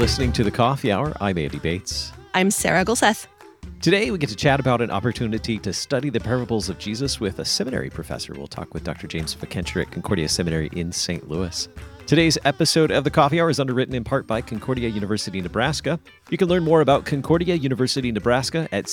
listening to The Coffee Hour. I'm Andy Bates. I'm Sarah Gulseth. Today, we get to chat about an opportunity to study the parables of Jesus with a seminary professor. We'll talk with Dr. James Fikencher at Concordia Seminary in St. Louis. Today's episode of The Coffee Hour is underwritten in part by Concordia University, Nebraska. You can learn more about Concordia University, Nebraska at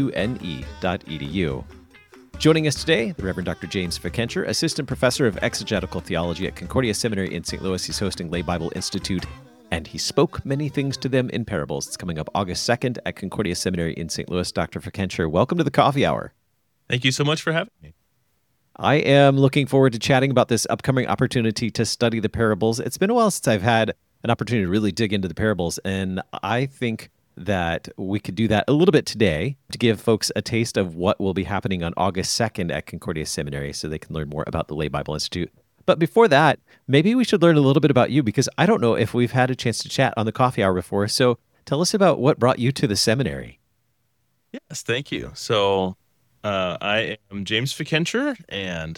cune.edu. Joining us today, the Reverend Dr. James Fikencher, Assistant Professor of Exegetical Theology at Concordia Seminary in St. Louis. He's hosting Lay Bible Institute, and he spoke many things to them in parables. It's coming up August 2nd at Concordia Seminary in St. Louis. Dr. Fikencher, welcome to the Coffee Hour. Thank you so much for having me. I am looking forward to chatting about this upcoming opportunity to study the parables. It's been a while since I've had an opportunity to really dig into the parables, and I think that we could do that a little bit today to give folks a taste of what will be happening on August 2nd at Concordia Seminary so they can learn more about the Lay Bible Institute. But before that, maybe we should learn a little bit about you, because I don't know if we've had a chance to chat on the Coffee Hour before. So tell us about what brought you to the seminary. Yes, thank you. So I am James Fikencher, and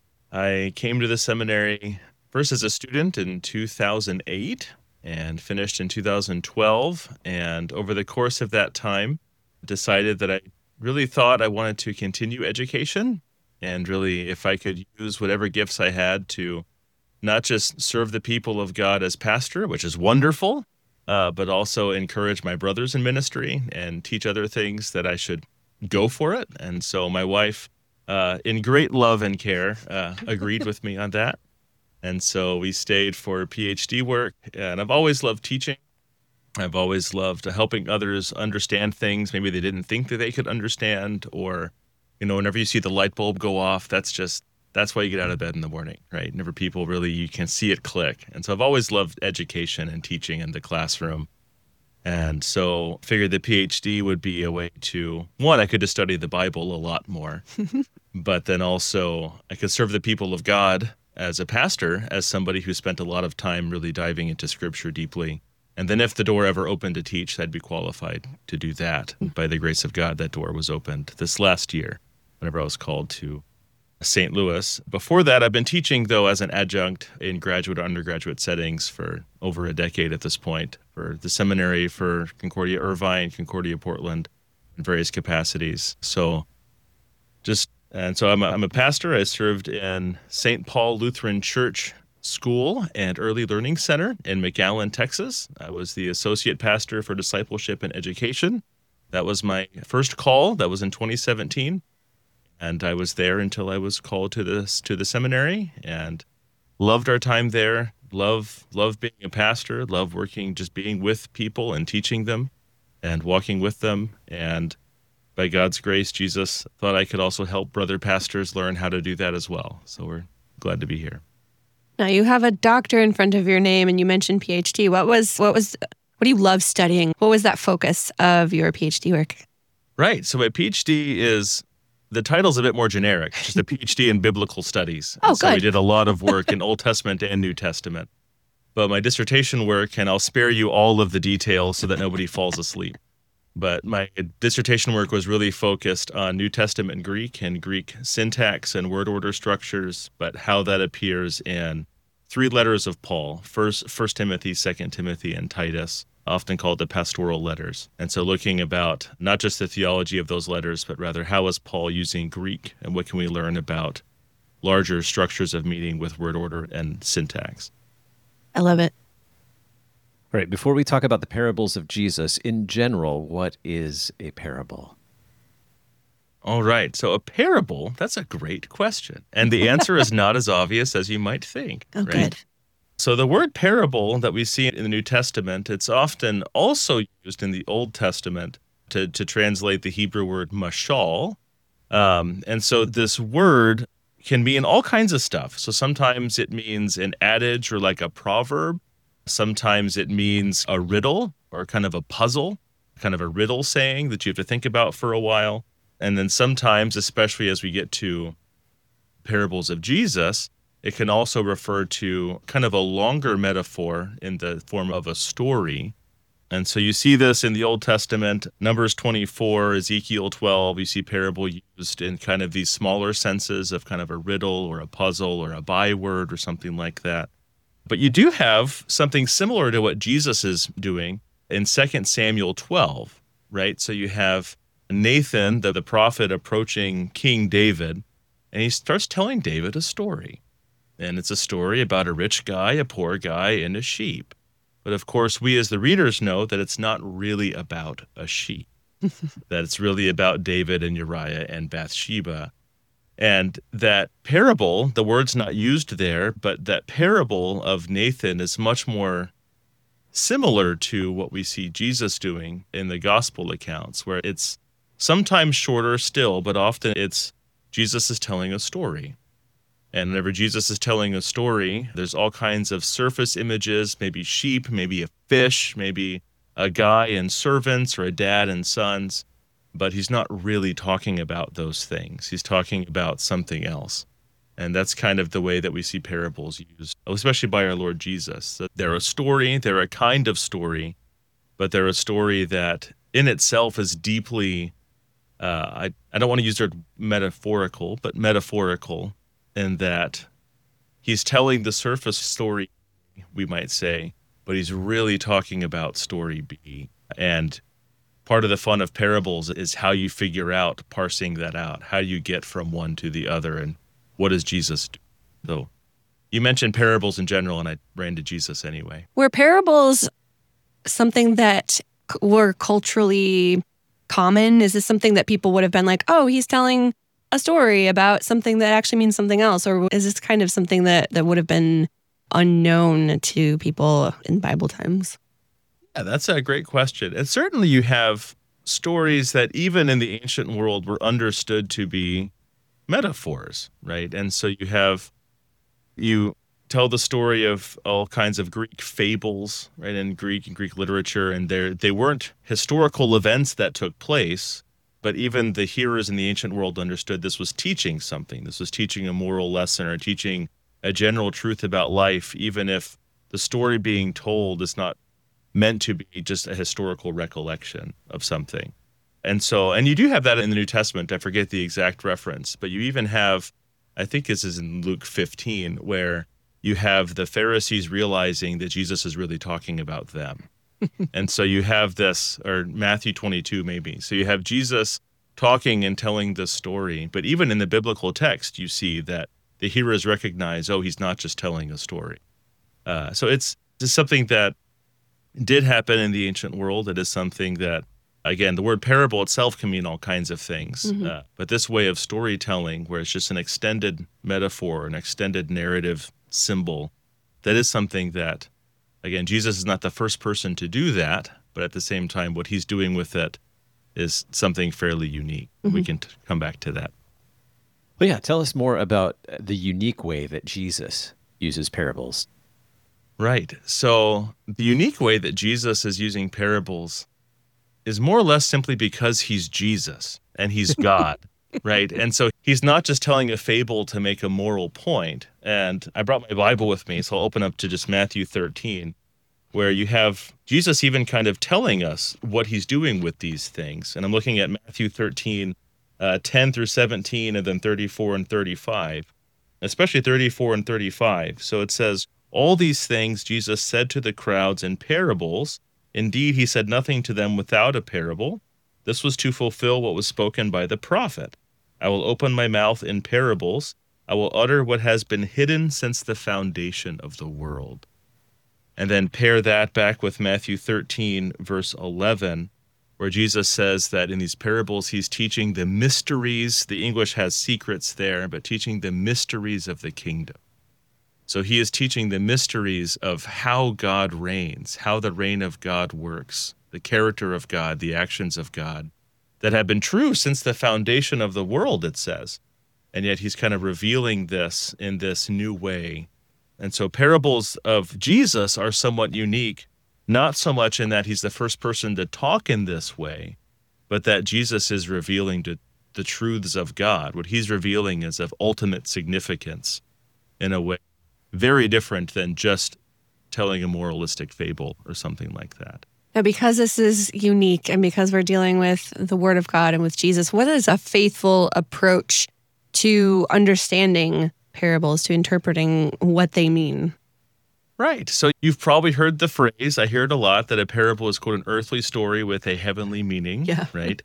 I came to the seminary first as a student in 2008 and finished in 2012. And over the course of that time, decided that I really thought I wanted to continue education, and really, if I could use whatever gifts I had to not just serve the people of God as pastor, which is wonderful, but also encourage my brothers in ministry and teach other things, that I should go for it. And so my wife, in great love and care, agreed with me on that. And so we stayed for PhD work, and I've always loved teaching. I've always loved helping others understand things maybe they didn't think that they could understand, or, you know, whenever you see the light bulb go off, that's why you get out of bed in the morning, right? Whenever people really, you can see it click. And so I've always loved education and teaching in the classroom. And so figured the PhD would be a way to, one, I could just study the Bible a lot more, but then also I could serve the people of God as a pastor, as somebody who spent a lot of time really diving into Scripture deeply. And then if the door ever opened to teach, I'd be qualified to do that. By the grace of God, that door was opened this last year, whenever I was called to St. Louis. Before that, I've been teaching, though, as an adjunct in graduate or undergraduate settings for over a decade at this point, for the seminary, for Concordia Irvine, Concordia Portland, in various capacities. So I'm a pastor. I served in St. Paul Lutheran Church School and Early Learning Center in McAllen, Texas. I was the associate pastor for discipleship and education. That was my first call. That was in 2017. And I was there until I was called to the seminary, and loved our time there. Love being a pastor. Love working, just being with people and teaching them and walking with them. And by God's grace, Jesus thought I could also help brother pastors learn how to do that as well. So we're glad to be here. Now, you have a doctor in front of your name, and you mentioned PhD. What do you love studying? What was that focus of your PhD work? Right. So my PhD is, the title's a bit more generic, just a PhD in biblical studies. Oh, so good. we did a lot of work in Old Testament and New Testament. But my dissertation work, and I'll spare you all of the details so that nobody falls asleep. But my dissertation work was really focused on New Testament Greek and Greek syntax and word order structures, but how that appears in three letters of Paul, First Timothy, 2 Timothy, and Titus, often called the pastoral letters. And so looking about not just the theology of those letters, but rather how is Paul using Greek, and what can we learn about larger structures of meaning with word order and syntax. I love it. All right, before we talk about the parables of Jesus, in general, what is a parable? All right, so a parable, that's a great question. And the answer is not as obvious as you might think. Oh, right? good. So the word parable that we see in the New Testament, it's often also used in the Old Testament to translate the Hebrew word mashal. And so this word can mean all kinds of stuff. So sometimes it means an adage or like a proverb. Sometimes it means a riddle or kind of a puzzle, kind of a riddle saying that you have to think about for a while. And then sometimes, especially as we get to parables of Jesus, it can also refer to kind of a longer metaphor in the form of a story. And so you see this in the Old Testament, Numbers 24, Ezekiel 12, you see parable used in kind of these smaller senses of kind of a riddle or a puzzle or a byword or something like that. But you do have something similar to what Jesus is doing in 2 Samuel 12, right? So you have Nathan, the prophet, approaching King David, and he starts telling David a story. And it's a story about a rich guy, a poor guy, and a sheep. But of course, we as the readers know that it's not really about a sheep, that it's really about David and Uriah and Bathsheba. And that parable, the word's not used there, but that parable of Nathan is much more similar to what we see Jesus doing in the gospel accounts, where it's sometimes shorter still, but often it's Jesus is telling a story. And whenever Jesus is telling a story, there's all kinds of surface images, maybe sheep, maybe a fish, maybe a guy and servants or a dad and sons. But he's not really talking about those things. He's talking about something else. And that's kind of the way that we see parables used, especially by our Lord Jesus. They're a story, they're a kind of story, but they're a story that in itself is deeply, I don't want to use the word metaphorical, but metaphorical in that he's telling the surface story, we might say, but he's really talking about story B. And part of the fun of parables is how you figure out parsing that out. How do you get from one to the other, and what does Jesus do? So you mentioned parables in general, and I ran to Jesus anyway. Were parables something that were culturally common? Is this something that people would have been like, oh, he's telling a story about something that actually means something else? Or is this kind of something that would have been unknown to people in Bible times? Yeah, that's a great question. And certainly you have stories that even in the ancient world were understood to be metaphors, right? And so you tell the story of all kinds of Greek fables, right, in Greek literature, and they weren't historical events that took place, but even the hearers in the ancient world understood this was teaching something. This was teaching a moral lesson or teaching a general truth about life, even if the story being told is not meant to be just a historical recollection of something. And you do have that in the New Testament. I forget the exact reference, but you even have, I think this is in Luke 15, where you have the Pharisees realizing that Jesus is really talking about them. And so you have this, or Matthew 22 maybe. So you have Jesus talking and telling this story, but even in the biblical text, you see that the hearers recognize, oh, he's not just telling a story. So it's just something that did happen in the ancient world. It is something that, again, the word parable itself can mean all kinds of things. Mm-hmm. But this way of storytelling, where it's just an extended metaphor, an extended narrative symbol, that is something that, again, Jesus is not the first person to do that, but at the same time, what he's doing with it is something fairly unique. Mm-hmm. We can come back to that. Well, yeah, tell us more about the unique way that Jesus uses parables. Right. So the unique way that Jesus is using parables is more or less simply because he's Jesus and he's God, right? And so he's not just telling a fable to make a moral point. And I brought my Bible with me, so I'll open up to just Matthew 13, where you have Jesus even kind of telling us what he's doing with these things. And I'm looking at Matthew 13, 10 through 17, and then 34 and 35, especially 34 and 35. So it says, all these things Jesus said to the crowds in parables. Indeed, he said nothing to them without a parable. This was to fulfill what was spoken by the prophet. I will open my mouth in parables. I will utter what has been hidden since the foundation of the world. And then pair that back with Matthew 13, verse 11, where Jesus says that in these parables, he's teaching the mysteries. The English has secrets there, but teaching the mysteries of the kingdom. So he is teaching the mysteries of how God reigns, how the reign of God works, the character of God, the actions of God that have been true since the foundation of the world, it says. And yet he's kind of revealing this in this new way. And so parables of Jesus are somewhat unique, not so much in that he's the first person to talk in this way, but that Jesus is revealing the truths of God. What he's revealing is of ultimate significance in a way very different than just telling a moralistic fable or something like that. Now, because this is unique and because we're dealing with the Word of God and with Jesus, what is a faithful approach to understanding parables, to interpreting what they mean? Right. So you've probably heard the phrase, I hear it a lot, that a parable is, quote, an earthly story with a heavenly meaning. Yeah. Right.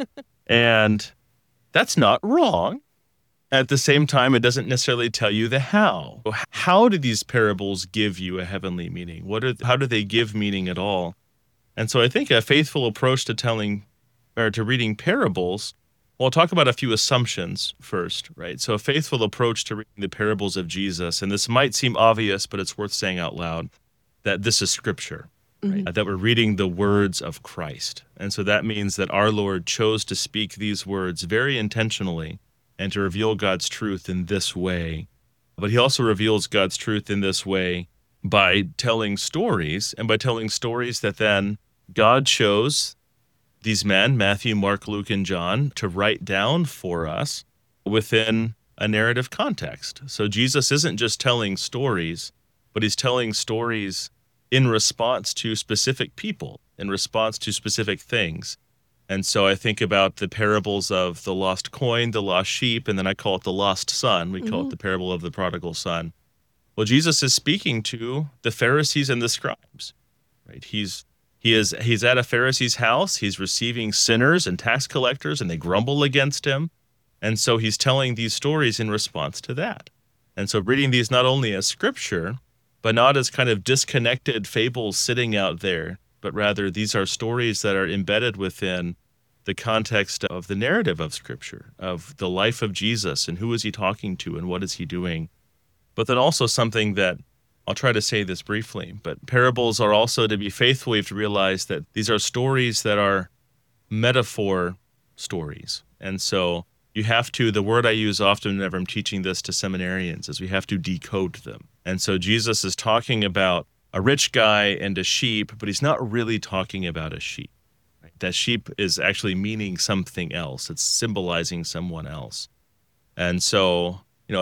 And that's not wrong. At the same time, it doesn't necessarily tell you the how. How do these parables give you a heavenly meaning? How do they give meaning at all? And so I think a faithful approach to telling or to reading parables, well, I'll talk about a few assumptions first, right? So a faithful approach to reading the parables of Jesus, and this might seem obvious, but it's worth saying out loud, that this is scripture, right? That we're reading the words of Christ. And so that means that our Lord chose to speak these words very intentionally and to reveal God's truth in this way. But he also reveals God's truth in this way by telling stories, and by telling stories that then God chose these men, Matthew, Mark, Luke, and John, to write down for us within a narrative context. So Jesus isn't just telling stories, but he's telling stories in response to specific people, in response to specific things. And so I think about the parables of the lost coin, the lost sheep, and then I call it the lost son. We call it the parable of the prodigal son. Well, Jesus is speaking to the Pharisees and the scribes, right? He's at a Pharisee's house. He's receiving sinners and tax collectors, and they grumble against him. And so he's telling these stories in response to that. And so reading these not only as scripture, but not as kind of disconnected fables sitting out there, but rather these are stories that are embedded within the context of the narrative of Scripture, of the life of Jesus and who is he talking to and what is he doing. But then also something that, I'll try to say this briefly, but parables are also, to be faithful, you have to realize that these are stories that are metaphor stories. And so you have to, the word I use often whenever I'm teaching this to seminarians is we have to decode them. And so Jesus is talking about a rich guy and a sheep, but he's not really talking about a sheep. Right? That sheep is actually meaning something else. It's symbolizing someone else. And so,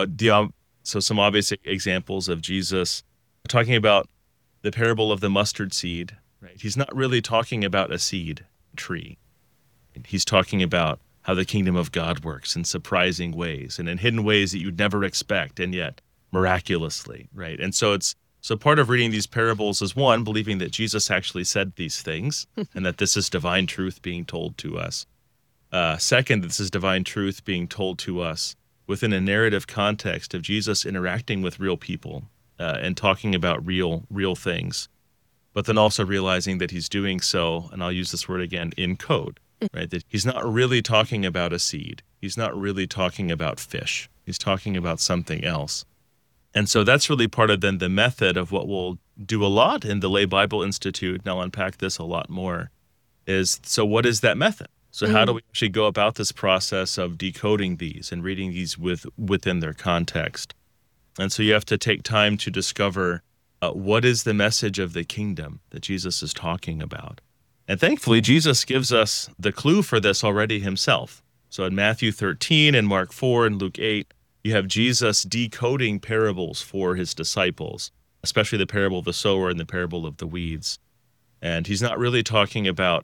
so some obvious examples of Jesus talking about the parable of the mustard seed, right? He's not really talking about a seed tree. He's talking about how the kingdom of God works in surprising ways and in hidden ways that you'd never expect, and yet miraculously, right? And so part of reading these parables is, one, believing that Jesus actually said these things and that this is divine truth being told to us. Second, this is divine truth being told to us within a narrative context of Jesus interacting with real people and talking about real things, but then also realizing that he's doing so, and I'll use this word again, in code, right? That he's not really talking about a seed. He's not really talking about fish. He's talking about something else. And so that's really part of then the method of what we'll do a lot in the Lay Bible Institute, and I'll unpack this a lot more, is, so what is that method? So how do we actually go about this process of decoding these and reading these within their context? And so you have to take time to discover what is the message of the kingdom that Jesus is talking about. And thankfully, Jesus gives us the clue for this already himself. So in Matthew 13 and Mark 4 and Luke 8, you have Jesus decoding parables for his disciples, especially the parable of the sower and the parable of the weeds. And he's not really talking about,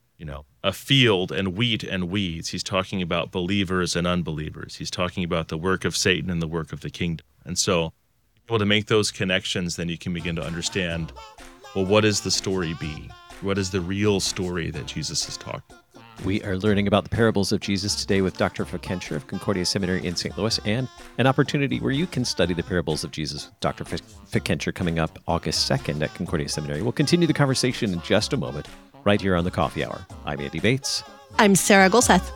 a field and wheat and weeds. He's talking about believers and unbelievers. He's talking about the work of Satan and the work of the kingdom. And so, able to make those connections, then you can begin to understand, well, what is the story be? What is the real story that Jesus is talking? We are learning about the parables of Jesus today with Dr. Fikencher of Concordia Seminary in St. Louis, and an opportunity where you can study the parables of Jesus with Dr. Fikencher coming up August 2nd at Concordia Seminary. We'll continue the conversation in just a moment, right here on the Coffee Hour. I'm Andy Bates. I'm Sarah Golseth.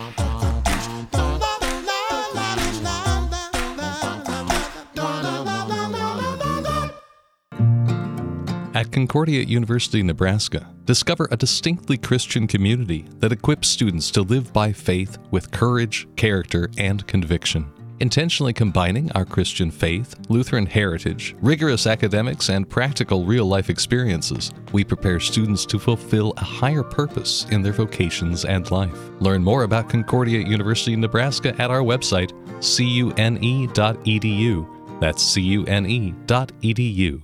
At Concordia University, Nebraska, discover a distinctly Christian community that equips students to live by faith with courage, character, and conviction. Intentionally combining our Christian faith, Lutheran heritage, rigorous academics, and practical real-life experiences, we prepare students to fulfill a higher purpose in their vocations and life. Learn more about Concordia University, Nebraska at our website, cune.edu. That's cune.edu.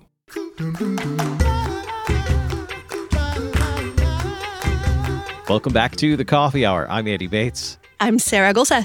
Welcome back to the Coffee Hour. I'm Andy Bates. I'm Sarah Golseth.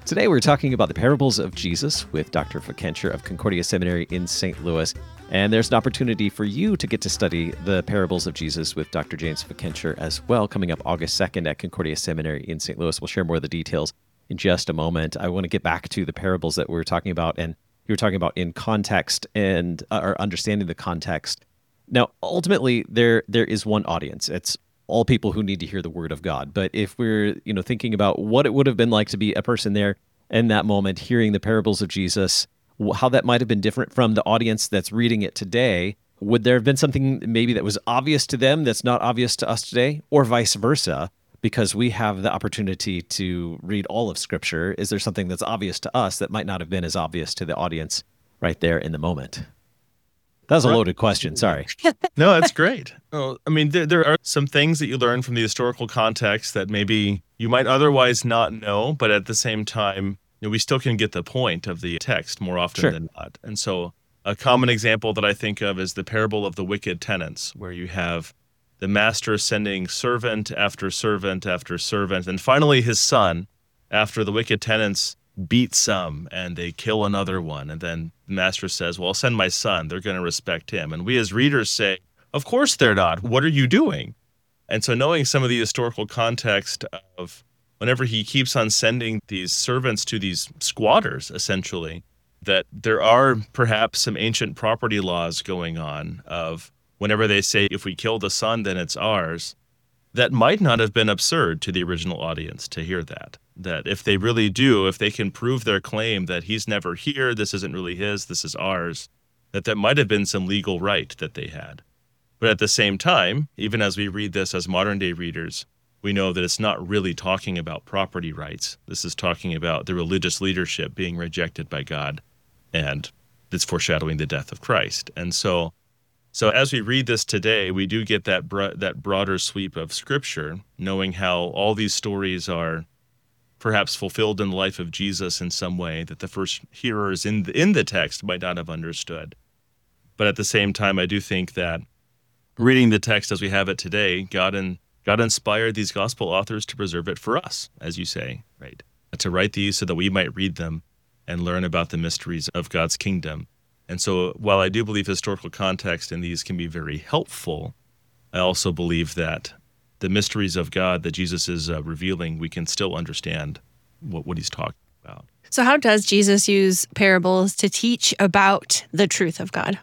Today we're talking about the parables of Jesus with Dr. Fikencher of Concordia Seminary in St. Louis. And there's an opportunity for you to get to study the parables of Jesus with Dr. James Fikencher as well, coming up August 2nd at Concordia Seminary in St. Louis. We'll share more of the details in just a moment. I want to get back to the parables that we were talking about, and you were talking about in context and or understanding the context. Now, ultimately, there is one audience. It's all people who need to hear the word of God. But if we're, thinking about what it would have been like to be a person there in that moment, hearing the parables of Jesus, how that might have been different from the audience that's reading it today, would there have been something maybe that was obvious to them that's not obvious to us today, or vice versa? Because we have the opportunity to read all of Scripture, is there something that's obvious to us that might not have been as obvious to the audience right there in the moment? That was a loaded question. Sorry. No, that's great. Well, I mean, there are some things that you learn from the historical context that maybe you might otherwise not know, but at the same time, we still can get the point of the text more often than not. And so a common example that I think of is the parable of the wicked tenants, where you have the master sending servant after servant after servant, and finally his son, after the wicked tenants beat some and they kill another one. And then the master says, well, I'll send my son. They're going to respect him. And we as readers say, of course they're not. What are you doing? And so knowing some of the historical context of whenever he keeps on sending these servants to these squatters, essentially, that there are perhaps some ancient property laws going on of whenever they say, if we kill the son, then it's ours, that might not have been absurd to the original audience to hear that. That if they really do, if they can prove their claim that he's never here, this isn't really his, this is ours, that might have been some legal right that they had. But at the same time, even as we read this as modern day readers, we know that it's not really talking about property rights. This is talking about the religious leadership being rejected by God, and it's foreshadowing the death of Christ. And so as we read this today, we do get that broader sweep of Scripture, knowing how all these stories are perhaps fulfilled in the life of Jesus in some way that the first hearers in the text might not have understood. But at the same time, I do think that reading the text as we have it today, God inspired these gospel authors to preserve it for us, as you say, right? To write these so that we might read them and learn about the mysteries of God's kingdom. And so while I do believe historical context in these can be very helpful, I also believe that the mysteries of God that Jesus is revealing, we can still understand what he's talking about. So how does Jesus use parables to teach about the truth of God?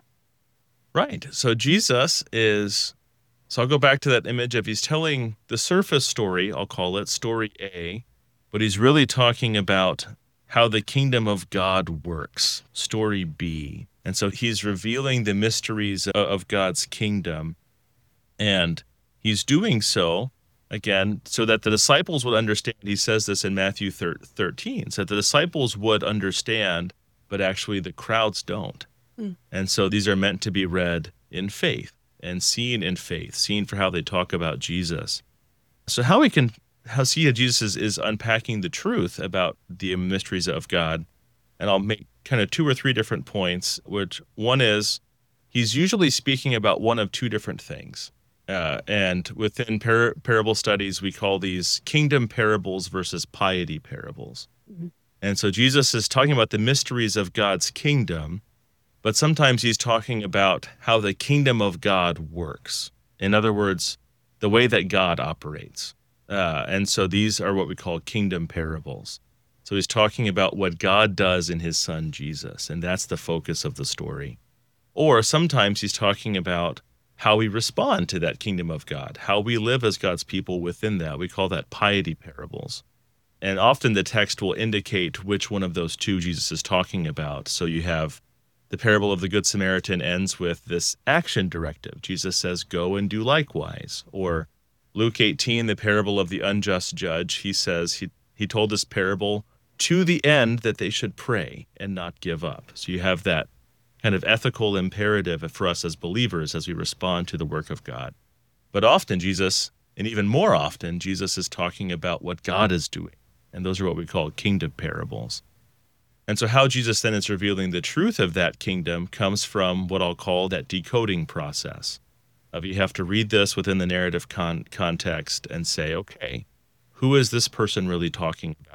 Right. So I'll go back to that image of he's telling the surface story, I'll call it story A, but he's really talking about how the kingdom of God works, story B. And so he's revealing the mysteries of God's kingdom, and he's doing so, again, so that the disciples would understand. He says this in Matthew 13, so that the disciples would understand, but actually the crowds don't. And so these are meant to be read in faith and seen in faith, seen for how they talk about Jesus. So how see Jesus is unpacking the truth about the mysteries of God. And I'll make kind of 2 or 3 different points, which one is he's usually speaking about one of 2 different things. And within parable studies, we call these kingdom parables versus piety parables. Mm-hmm. And so Jesus is talking about the mysteries of God's kingdom, but sometimes he's talking about how the kingdom of God works. In other words, the way that God operates. And so these are what we call kingdom parables. So he's talking about what God does in his son Jesus, and that's the focus of the story. Or sometimes he's talking about how we respond to that kingdom of God, how we live as God's people within that. We call that piety parables. And often the text will indicate which one of those 2 Jesus is talking about. So you have the parable of the Good Samaritan ends with this action directive. Jesus says, go and do likewise. Or Luke 18, the parable of the unjust judge, he says he told this parable to the end that they should pray and not give up. So you have that kind of ethical imperative for us as believers as we respond to the work of God. But often Jesus, and even more often, Jesus is talking about what God is doing. And those are what we call kingdom parables. And so how Jesus then is revealing the truth of that kingdom comes from what I'll call that decoding process. Of you have to read this within the narrative context and say, okay, who is this person really talking about?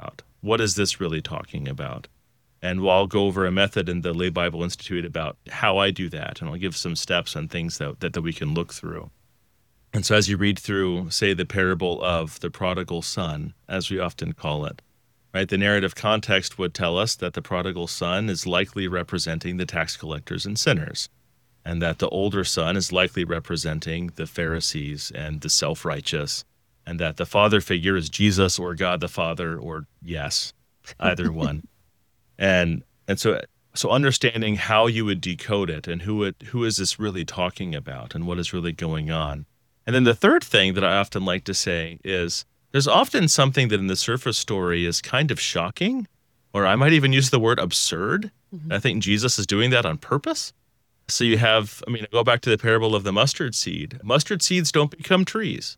what is this really talking about? And I'll go over a method in the Lay Bible Institute about how I do that, and I'll give some steps and things that we can look through. And so as you read through, say, the parable of the prodigal son, as we often call it, right, the narrative context would tell us that the prodigal son is likely representing the tax collectors and sinners, and that the older son is likely representing the Pharisees and the self-righteous, and that the father figure is Jesus or God the Father, or yes, either one. And so understanding how you would decode it and who is this really talking about and what is really going on. And then the third thing that I often like to say is there's often something that in the surface story is kind of shocking, or I might even use the word absurd. Mm-hmm. I think Jesus is doing that on purpose. So you have, go back to the parable of the mustard seed. Mustard seeds don't become trees.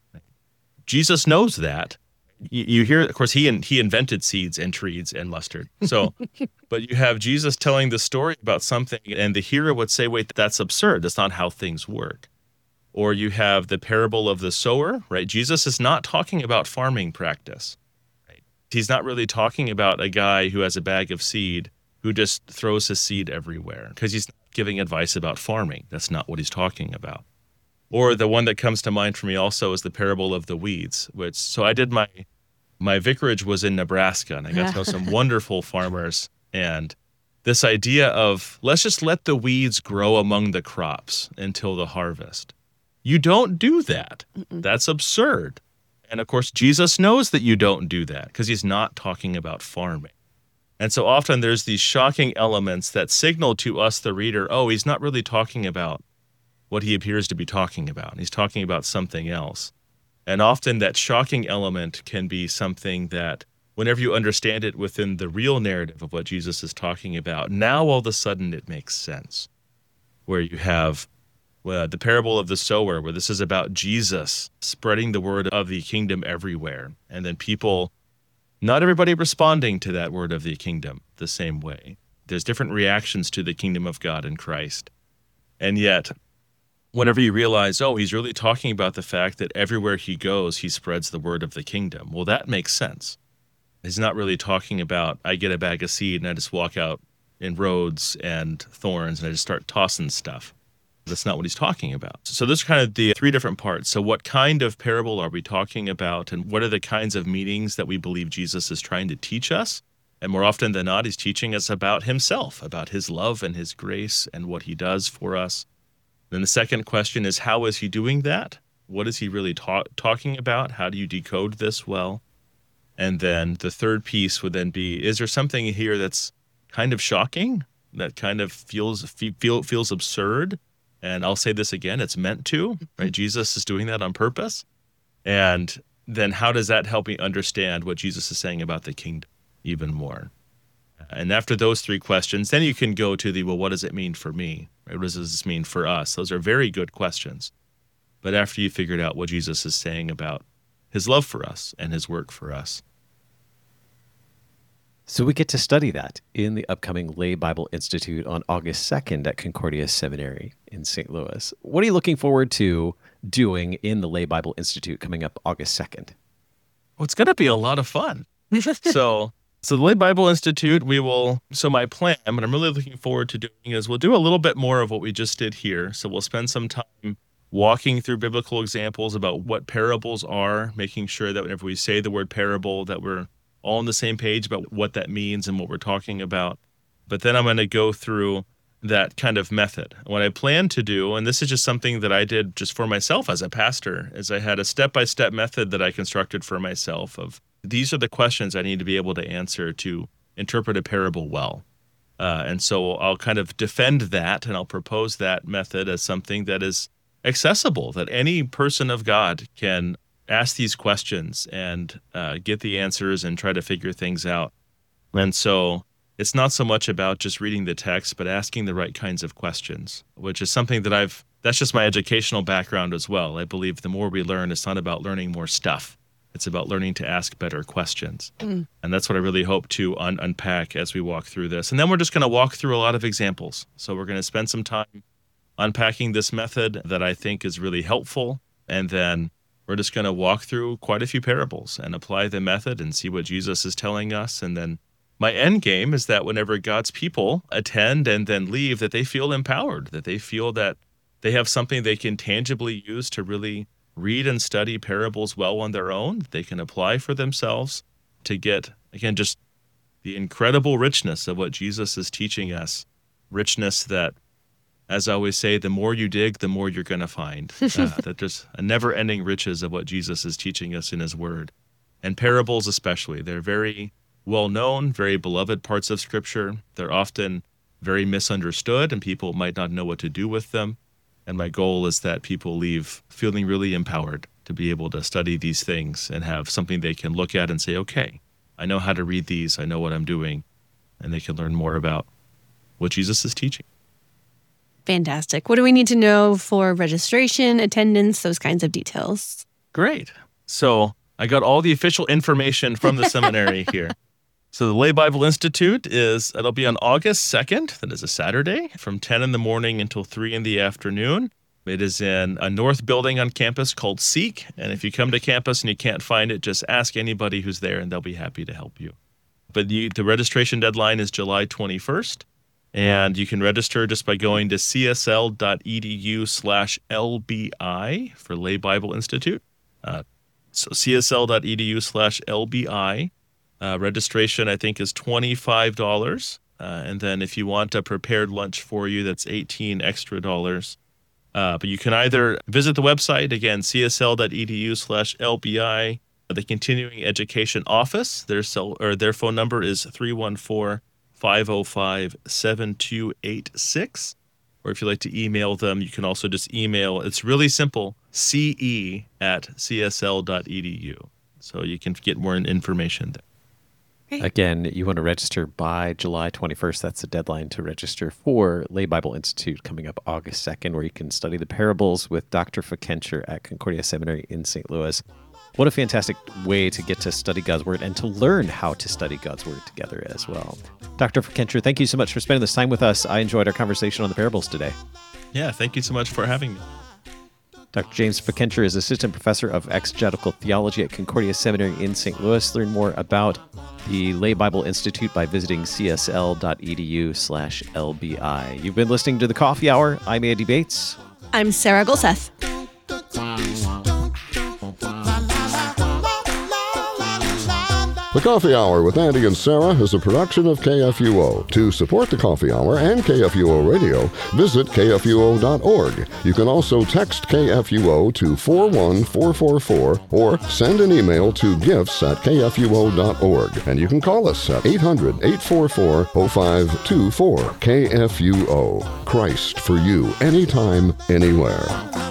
Jesus knows that. You hear, of course, he invented seeds and trees and mustard. So, but you have Jesus telling the story about something, and the hearer would say, wait, that's absurd. That's not how things work. Or you have the parable of the sower, right? Jesus is not talking about farming practice. Right? He's not really talking about a guy who has a bag of seed who just throws his seed everywhere, because he's not giving advice about farming. That's not what he's talking about. Or the one that comes to mind for me also is the parable of the weeds, so I did my vicarage was in Nebraska, and I got to know some wonderful farmers, and this idea of let's just let the weeds grow among the crops until the harvest. You don't do that. Mm-mm. That's absurd. And of course, Jesus knows that you don't do that because he's not talking about farming. And so often there's these shocking elements that signal to us, the reader, oh, he's not really talking about what he appears to be talking about. He's talking about something else. And often that shocking element can be something that whenever you understand it within the real narrative of what Jesus is talking about, now all of a sudden it makes sense. Where you have the parable of the sower, where this is about Jesus spreading the word of the kingdom everywhere. And then people, not everybody responding to that word of the kingdom the same way. There's different reactions to the kingdom of God in Christ. And yet, whenever you realize, oh, he's really talking about the fact that everywhere he goes, he spreads the word of the kingdom. Well, that makes sense. He's not really talking about, I get a bag of seed and I just walk out in roads and thorns and I just start tossing stuff. That's not what he's talking about. So those are kind of the three different parts. So what kind of parable are we talking about, and what are the kinds of meanings that we believe Jesus is trying to teach us? And more often than not, he's teaching us about himself, about his love and his grace and what he does for us. Then the second question is, how is he doing that? What is he really talking about? How do you decode this well? And then the third piece would then be, is there something here that's kind of shocking, that kind of feels absurd? And I'll say this again, it's meant to, right? Jesus is doing that on purpose. And then how does that help me understand what Jesus is saying about the kingdom even more? And after those three questions, then you can go to what does it mean for me? Right? What does this mean for us? Those are very good questions. But after you figured out what Jesus is saying about his love for us and his work for us. So we get to study that in the upcoming Lay Bible Institute on August 2nd at Concordia Seminary in St. Louis. What are you looking forward to doing in the Lay Bible Institute coming up August 2nd? Well, it's going to be a lot of fun. So the Lay Bible Institute, my plan, what I'm really looking forward to doing is we'll do a little bit more of what we just did here. So we'll spend some time walking through biblical examples about what parables are, making sure that whenever we say the word parable, that we're all on the same page about what that means and what we're talking about. But then I'm going to go through that kind of method. What I plan to do, and this is just something that I did just for myself as a pastor, is I had a step-by-step method that I constructed for myself of these are the questions I need to be able to answer to interpret a parable well. And so I'll kind of defend that, and I'll propose that method as something that is accessible, that any person of God can ask these questions and get the answers and try to figure things out. And so it's not so much about just reading the text, but asking the right kinds of questions, which is something that that's just my educational background as well. I believe the more we learn, it's not about learning more stuff. It's about learning to ask better questions. And that's what I really hope to unpack as we walk through this. And then we're just going to walk through a lot of examples. So we're going to spend some time unpacking this method that I think is really helpful. And then we're just going to walk through quite a few parables and apply the method and see what Jesus is telling us. And then my end game is that whenever God's people attend and then leave, that they feel empowered, that they feel that they have something they can tangibly use to really read and study parables well on their own. They can apply for themselves to get, again, just the incredible richness of what Jesus is teaching us. Richness that, as I always say, the more you dig, the more you're going to find. That there's a never-ending riches of what Jesus is teaching us in his word. And parables especially. They're very well-known, very beloved parts of Scripture. They're often very misunderstood, and people might not know what to do with them. And my goal is that people leave feeling really empowered to be able to study these things and have something they can look at and say, okay, I know how to read these, I know what I'm doing, and they can learn more about what Jesus is teaching. Fantastic. What do we need to know for registration, attendance, those kinds of details? Great. So I got all the official information from the seminary here. So the Lay Bible Institute it'll be on August 2nd. That is a Saturday from 10 in the morning until 3 in the afternoon. It is in a north building on campus called Seek. And if you come to campus and you can't find it, just ask anybody who's there and they'll be happy to help you. But the registration deadline is July 21st. And you can register just by going to csl.edu/LBI for Lay Bible Institute. So csl.edu/LBI. Registration, I think, is $25. And then if you want a prepared lunch for you, that's $18 extra. But you can either visit the website, again, csl.edu/LBI. The Continuing Education Office, their phone number is 314-505-7286. Or if you'd like to email them, you can also just email. It's really simple, ce@csl.edu. So you can get more information there. Great. Again, you want to register by July 21st. That's the deadline to register for Lay Bible Institute coming up August 2nd, where you can study the parables with Dr. Fikencher at Concordia Seminary in St. Louis. What a fantastic way to get to study God's Word and to learn how to study God's Word together as well. Dr. Fikencher, thank you so much for spending this time with us. I enjoyed our conversation on the parables today. Yeah, thank you so much for having me. Dr. James Fikencher is Assistant Professor of Exegetical Theology at Concordia Seminary in St. Louis. Learn more about the Lay Bible Institute by visiting csl.edu/LBI. You've been listening to The Coffee Hour. I'm Andy Bates. I'm Sarah Golseth. The Coffee Hour with Andy and Sarah is a production of KFUO. To support the Coffee Hour and KFUO Radio, visit KFUO.org. You can also text KFUO to 41444 or send an email to gifts@kfuo.org. And you can call us at 800-844-0524. KFUO. Christ for you, anytime, anywhere.